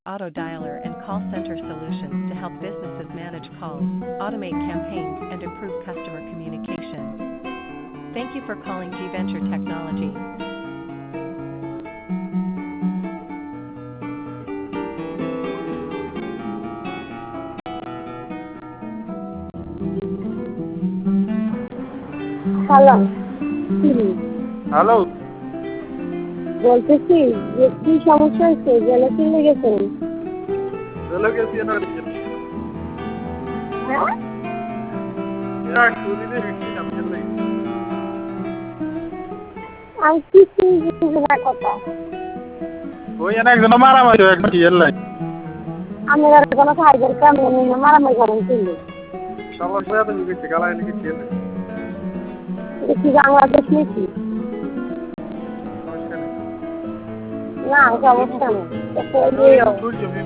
auto dialer and call center solutions to help businesses manage calls, automate campaigns, and improve customer communication. Thank you for calling G-Venture Technology. Hello. Hello. বলতেছি যে কি সমস্যা হয়েছে, জেলে চলে গেছেন? চলে গেছি না। হ্যাঁ, চুরি দিয়ে গেছিলাম চলে গেছি। আমি কিছু বুঝি না কথা। ওই একজন মারামারি হয়ে গেছে এয়ারলাইন। আমি আর কোনো ফাইবার কাম নেই, মারামারি করেন ছিল। সবার বয়া তো গেছে গালায় নাকি ছিল। দেখি বাংলাদেশ নাকি? সমস্যা নেই। না, সমস্যা নেই।